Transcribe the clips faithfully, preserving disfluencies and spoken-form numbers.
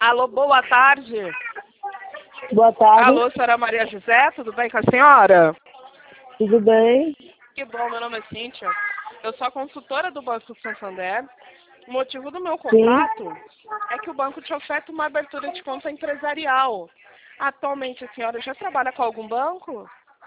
Alô, boa tarde. Boa tarde. Alô, senhora Maria José, tudo bem com a senhora? Tudo bem? Que bom, meu nome é Cíntia. Eu sou a consultora do Banco Santander. O motivo do meu contato Sim. é que o banco te oferta uma abertura de conta empresarial. Atualmente, a senhora já trabalha com algum banco?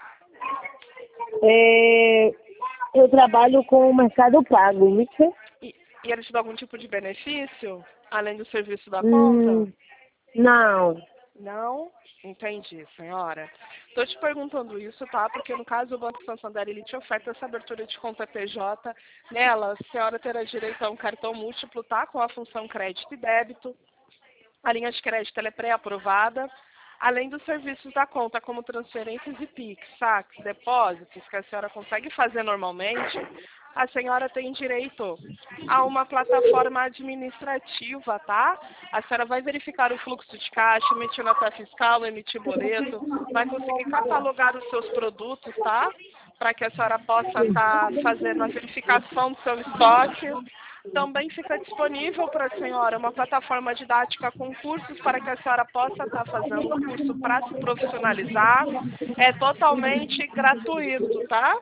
É, eu trabalho com o Mercado Pago, isso? E, e ele te dá algum tipo de benefício, além do serviço da Hum, conta? não. Não? Entendi, senhora. Estou te perguntando isso, tá? Porque no caso o Banco Santander, ele te oferta essa abertura de conta P J. Nela, a senhora terá direito a um cartão múltiplo, tá? Com a função crédito e débito. A linha de crédito ela é pré-aprovada. Além dos serviços da conta, como transferências e Pix, saques, depósitos, que a senhora consegue fazer normalmente, a senhora tem direito a uma plataforma administrativa, tá? A senhora vai verificar o fluxo de caixa, emitir nota fiscal, emitir boleto, vai conseguir catalogar os seus produtos, tá? Para que a senhora possa estar fazendo a verificação do seu estoque. Também fica disponível para a senhora uma plataforma didática com cursos para que a senhora possa estar fazendo um curso para se profissionalizar. É totalmente gratuito, tá?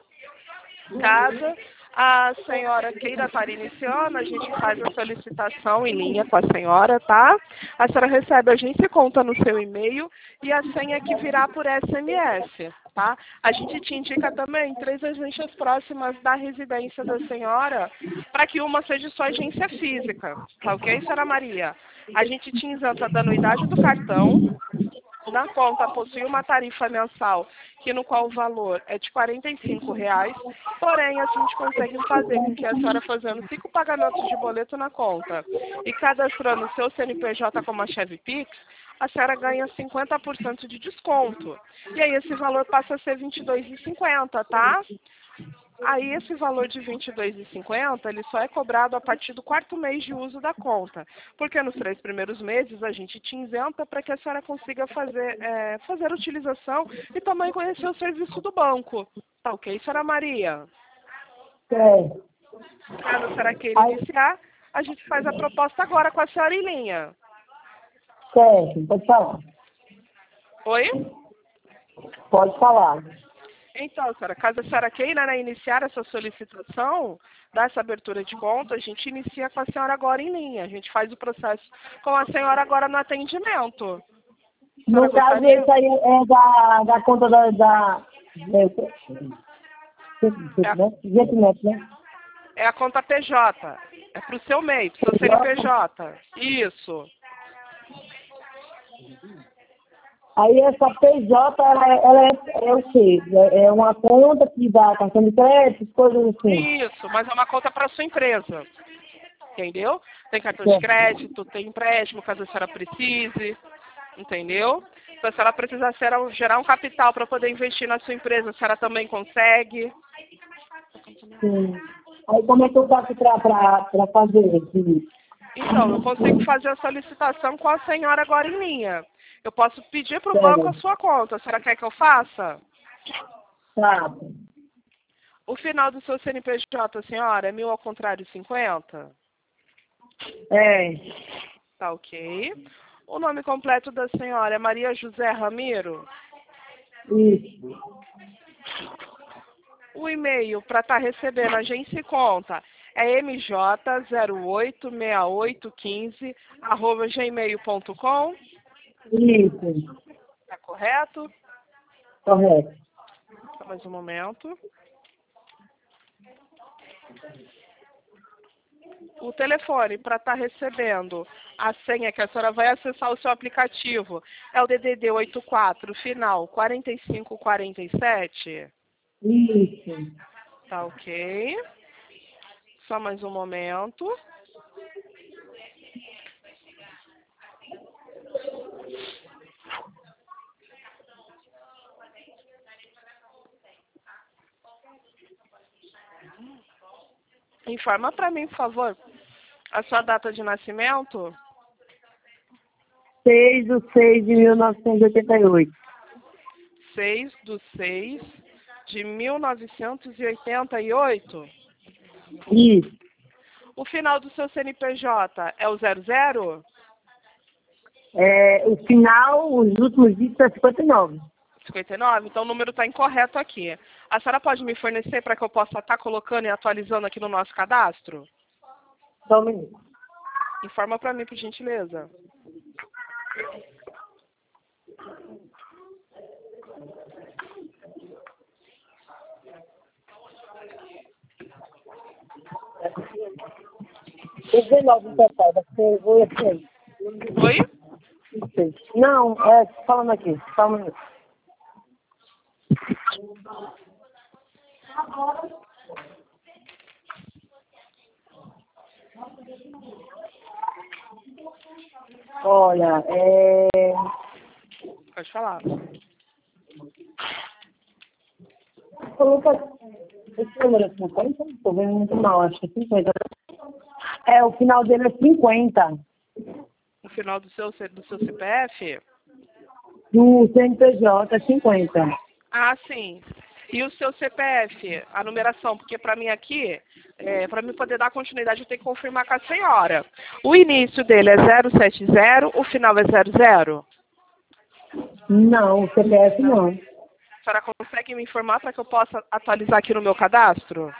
Caso a senhora queira estar iniciando, a gente faz a solicitação em linha com a senhora, tá? A senhora recebe a agência conta no seu e-mail e a senha que virá por S M S, tá? A gente te indica também três agências próximas da residência da senhora, para que uma seja sua agência física, tá ok, senhora Maria? A gente te isenta da anuidade do cartão. Na conta possui uma tarifa mensal, que no qual o valor é de quarenta e cinco reais, porém a gente consegue fazer com que a senhora fazendo cinco pagamentos de boleto na conta e cadastrando o seu C N P J como a chave Pix, a senhora ganha cinquenta por cento de desconto. E aí esse valor passa a ser vinte e dois reais e cinquenta centavos, tá? Aí esse valor de vinte e dois reais e cinquenta centavos, ele só é cobrado a partir do quarto mês de uso da conta. Porque nos três primeiros meses a gente te isenta para que a senhora consiga fazer, é, fazer a utilização e também conhecer o serviço do banco. Tá ok, senhora Maria? É. Caso a senhora queira iniciar, a gente faz a proposta agora com a senhora em linha. Certo, pode falar. Oi? Pode falar. Então, senhora, caso a senhora queira, né, iniciar essa solicitação, dar essa abertura de conta, a gente inicia com a senhora agora em linha. A gente faz o processo com a senhora agora no atendimento. No caso, gostaria? esse aí é da, da conta da... da É a, Gentilmente, né? é a conta P J. É para o seu M E I, para o seu C N P J. Isso. Aí essa P J, ela, é- ela é, é o quê? É é uma conta que dá cartão de crédito, coisas assim. Isso, mas é uma conta para a sua empresa. Entendeu? Tem cartão de crédito, tem empréstimo, caso a senhora precise. Entendeu? Se a senhora precisar gerar um capital para poder investir na sua empresa, a senhora também consegue. Sim. Aí como é que eu faço para fazer isso? Então, eu consigo fazer a solicitação com a senhora agora em linha. Eu posso pedir para o Sério? banco a sua conta. A senhora quer que eu faça? Tá. O final do seu C N P J, senhora, é mil ao contrário cinquenta? É. Tá ok. O nome completo da senhora é Maria José Ramiro? Isso. O e-mail para estar recebendo agência e conta é m j zero oito seis oito um cinco arroba gmail ponto com. Isso. Tá correto? Correto. Só mais um momento. O telefone para estar recebendo a senha que a senhora vai acessar o seu aplicativo é o D D D oitenta e quatro, final quarenta e cinco quarenta e sete? Isso. Tá ok. Só mais um momento. Informa para mim, por favor, a sua data de nascimento. seis de seis de mil novecentos e oitenta e oito. seis de seis de mil novecentos e oitenta e oito. Isso. O final do seu C N P J é o zero zero? É, o final, os últimos dígitos é cinquenta e nove. cinquenta e nove? Então o número está incorreto aqui. A senhora pode me fornecer para que eu possa estar colocando e atualizando aqui no nosso cadastro? Só um minuto. Informa para mim, por gentileza. dezenove no total, você vou assim. Oi? Não, é, falando aqui, só um minuto. Olha, é... Pode falar. Coloca esse número é cinquenta? Estou vendo muito mal, acho que é cinquenta. É, o final dele é cinquenta. O final do seu, do seu C P F? Do C N P J é cinquenta. Ah, sim. E o seu C P F, a numeração, porque para mim aqui, é, para mim poder dar continuidade, eu tenho que confirmar com a senhora. O início dele é zero sete zero, o final é zero zero? Não, o C P F não. A senhora consegue me informar para que eu possa atualizar aqui no meu cadastro?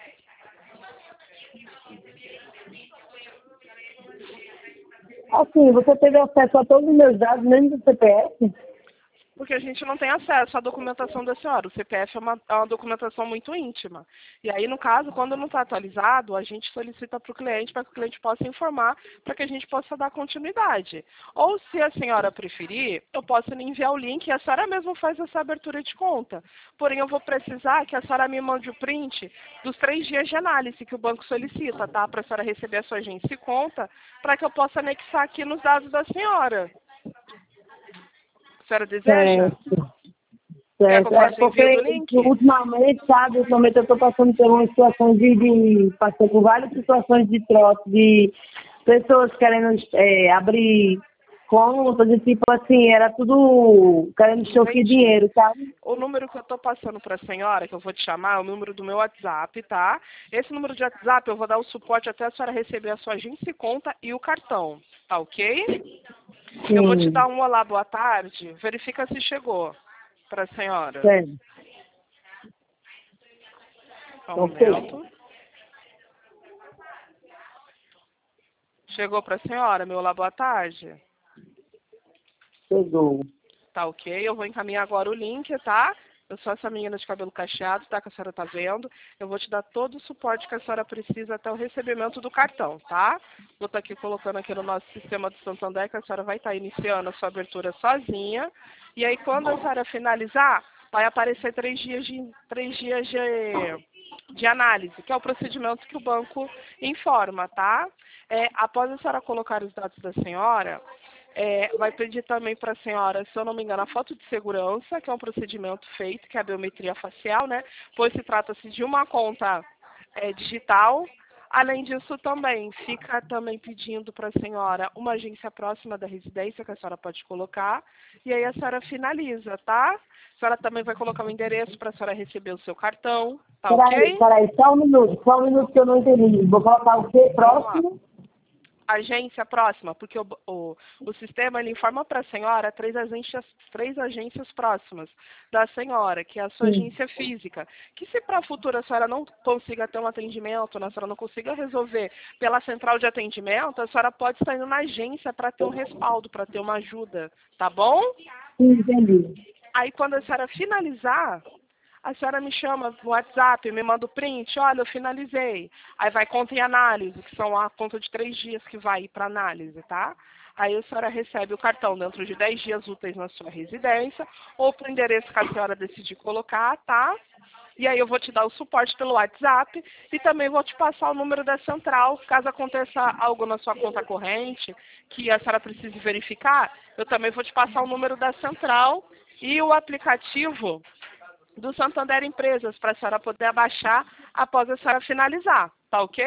Assim, você teve acesso a todos os meus dados, menos do C P F? Porque a gente não tem acesso à documentação da senhora. O C P F é uma, é uma documentação muito íntima. E aí, no caso, quando não está atualizado, a gente solicita para o cliente, para que o cliente possa informar, para que a gente possa dar continuidade. Ou, se a senhora preferir, eu posso lhe enviar o link e a senhora mesma faz essa abertura de conta. Porém, eu vou precisar que a senhora me mande o print dos três dias de análise que o banco solicita, tá? Para a senhora receber a sua agência e conta, para que eu possa anexar aqui nos dados da senhora. A senhora deseja? Certo. Quer que eu Certo. É faça o envio do porque link? ultimamente, sabe, ultimamente eu estou passando por umas situações de, de passei por várias situações de trote, de pessoas querendo é, abrir contas e tipo assim, era tudo querendo choque Entendi. dinheiro, sabe? O número que eu estou passando para a senhora, que eu vou te chamar, é o número do meu WhatsApp, tá? Esse número de WhatsApp eu vou dar o suporte até a senhora receber a sua agência e conta e o cartão, tá ok? Sim. Eu vou te dar um olá, boa tarde, verifica se chegou para a senhora. Certo. Só um Ok. momento. Chegou para a senhora, meu olá, boa tarde? Chegou. Tá ok? Eu vou encaminhar agora o link, tá? Eu sou essa menina de cabelo cacheado, tá? Que a senhora tá vendo. Eu vou te dar todo o suporte que a senhora precisa até o recebimento do cartão, tá? Vou estar aqui colocando aqui no nosso sistema do Santander que a senhora vai estar iniciando a sua abertura sozinha. E aí, quando a senhora finalizar, vai aparecer três dias de, três dias de, de análise, que é o procedimento que o banco informa, tá? É, após a senhora colocar os dados da senhora, É, vai pedir também para a senhora, se eu não me engano, a foto de segurança, que é um procedimento feito, que é a biometria facial, né? Pois se trata-se de uma conta é, digital. Além disso, também fica também pedindo para a senhora uma agência próxima da residência, que a senhora pode colocar, e aí a senhora finaliza, tá? A senhora também vai colocar o endereço para a senhora receber o seu cartão, tá Peraí, ok? peraí, só um minuto, só um minuto que eu não entendi. Vou colocar o quê? Vamos lá. Próximo? Agência próxima, porque o, o, o sistema ele informa para a senhora três agências, três agências próximas da senhora, que é a sua Sim. agência física. Que se para a futura a senhora não consiga ter um atendimento, a senhora não consiga resolver pela central de atendimento, a senhora pode estar indo na agência para ter um respaldo, para ter uma ajuda, tá bom? Sim, entendi. Aí quando a senhora finalizar, a senhora me chama no WhatsApp, me manda o print, olha, eu finalizei. Aí vai conta e análise, que são a conta de três dias que vai ir para análise, tá? Aí a senhora recebe o cartão dentro de dez dias úteis na sua residência, ou para o endereço que a senhora decidir colocar, tá? E aí eu vou te dar o suporte pelo WhatsApp e também vou te passar o número da central, caso aconteça algo na sua conta corrente, que a senhora precise verificar, eu também vou te passar o número da central e o aplicativo do Santander Empresas, para a senhora poder baixar após a senhora finalizar, tá ok?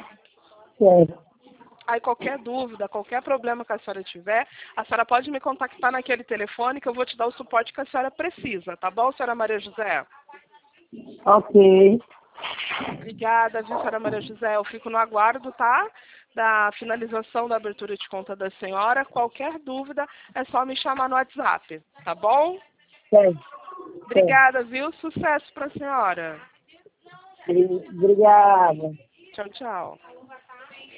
Certo. Aí qualquer dúvida, qualquer problema que a senhora tiver, a senhora pode me contactar naquele telefone que eu vou te dar o suporte que a senhora precisa, tá bom, senhora Maria José? Ok. Obrigada, viu, senhora Maria José? Eu fico no aguardo, tá? Da finalização da abertura de conta da senhora. Qualquer dúvida, é só me chamar no WhatsApp, tá bom? Certo. Obrigada, viu? Sucesso para a senhora. Obrigada. Tchau, tchau.